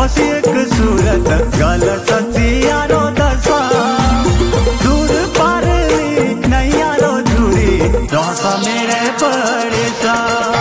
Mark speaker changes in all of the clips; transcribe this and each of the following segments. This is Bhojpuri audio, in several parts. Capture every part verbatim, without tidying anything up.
Speaker 1: बसी एक सूरत गल सच्ची यारो दसा दूर पार नहीं यारो दूरी रोसा मेरे पड़ेसा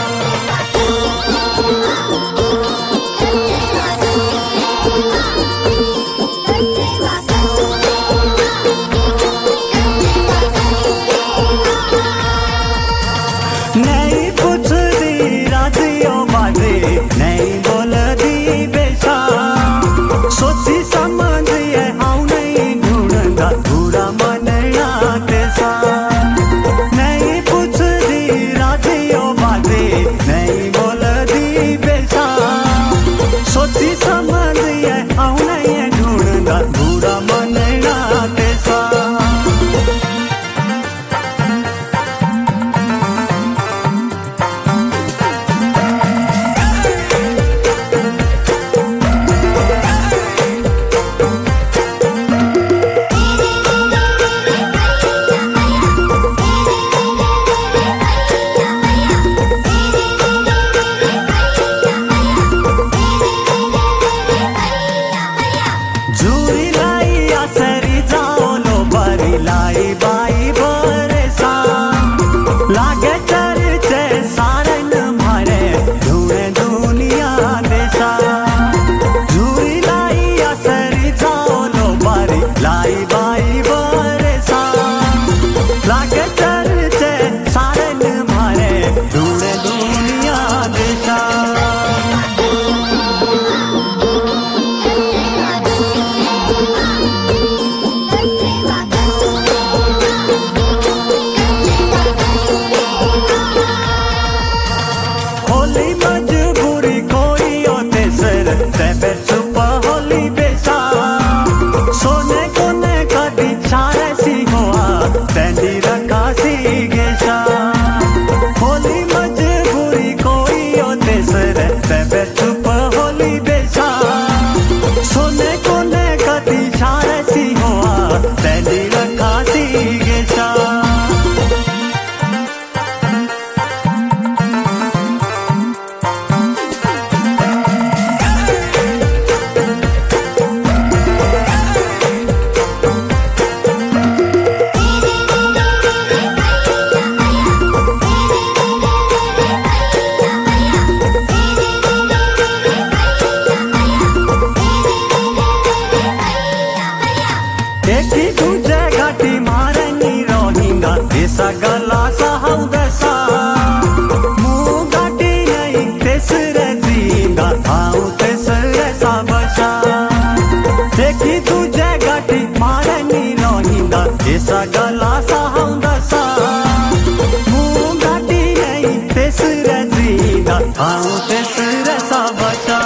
Speaker 1: नहीं पूछदी राजियों बाजी नहीं बोलदी बेशा सोची समझी है आऊं नहीं ढूंढदा पूरा मन तेसा नहीं पूछदी राजियों बाजी नहीं बोलदी बेशा सोची समझी है आऊं नहीं ढूंढदा पूरा मन तेसा झूरी लाई आसरी जाओ लो बरी लाई बाई बरसा लागे चर्चे सारन मारे ढूंढे दुनिया देसा झूरी लाई आसरी जाओ लो बरी लाई बाई बरसा लागे चर्चे सारन मारे ढूंढे दुनिया देसा होली मजबूरी कोई होते सर तेरे छुपा होली बेसा सोने कोने कदी छारे सी हुआ तेंदी रखा सी गेसा होली मजबूरी कोई होते सर तेरे छुपा होली बेसा सोने कोने कदी छारे सी हुआ तेंदी रखा सी गेसा देखी तुझे घाटी मारनी रोहिंगा ऐसा गला साहू दसा मुँह घाटी नहीं तेसरे जींगा आऊं तेसरे सा बसा देखी तुझे घाटी मारनी रोहिंगा ऐसा गला साहू दसा मुँह घाटी नहीं तेसरे जींगा आऊं तेसरे सा बसा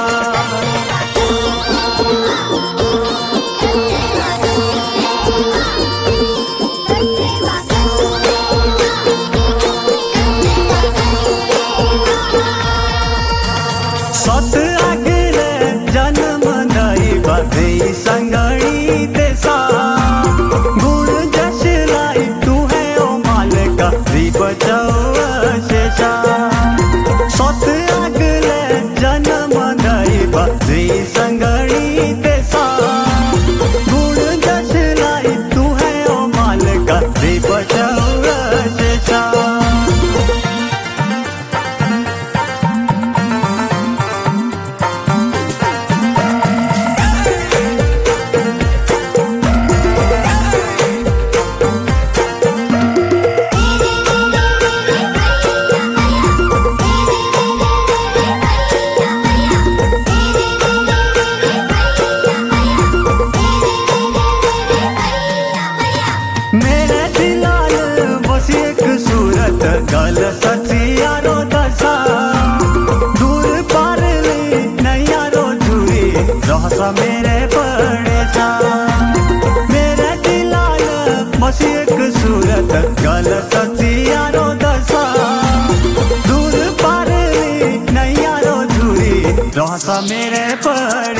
Speaker 1: सत अगले जन्म दई बधई संगणी तेसा गुण जश लाई तू है ओ मालिक री बचाओ शेषा सत अगले जन्म दई बधई संगणी तेसा गुण जश लाई तू है ओ मालिक री बचाओ शेषा मेरे दिलाल बसी एक सूरत गल सच्ची यारो दसा दूर पार नहीं यारो दूरी रोसा मेरे पड़ेसा मेरे दिलाल बसी एक सूरत गल सच्ची यारो दसा दूर पार नहीं यारो दूरी रोसा मेरे पड़े